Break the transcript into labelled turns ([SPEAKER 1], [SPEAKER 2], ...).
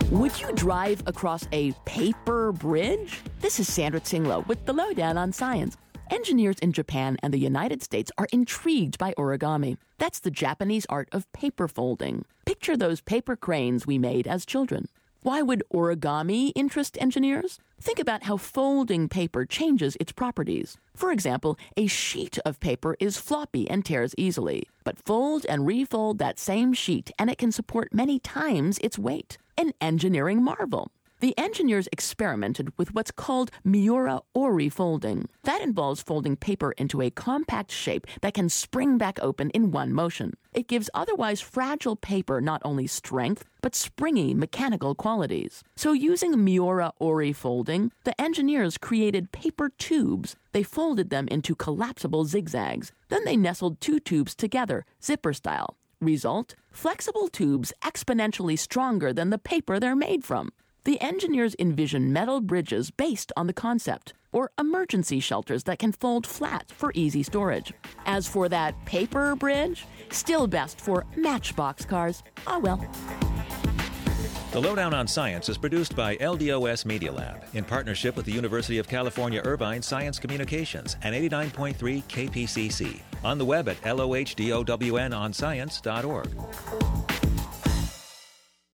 [SPEAKER 1] Would you drive across a paper bridge? This is Sandra Tsinglo with the Lowdown on Science. Engineers in Japan and the United States are intrigued by origami. That's the Japanese art of paper folding. Picture those paper cranes we made as children. Why would origami interest engineers? Think about how folding paper changes its properties. For example, a sheet of paper is floppy and tears easily. But fold and refold that same sheet and it can support many times its weight. An engineering marvel. The engineers experimented with what's called Miura-Ori folding. That involves folding paper into a compact shape that can spring back open in one motion. It gives otherwise fragile paper not only strength, but springy mechanical qualities. So using Miura-Ori folding, the engineers created paper tubes. They folded them into collapsible zigzags. Then they nestled two tubes together, zipper style. Result? Flexible tubes exponentially stronger than the paper they're made from. The engineers envision metal bridges based on the concept, or emergency shelters that can fold flat for easy storage. As for that paper bridge, still best for matchbox cars. Oh well.
[SPEAKER 2] The Lowdown on Science is produced by LDOS Media Lab in partnership with the University of California Irvine Science Communications and 89.3 KPCC. On the web at LOHDOWNonscience.org.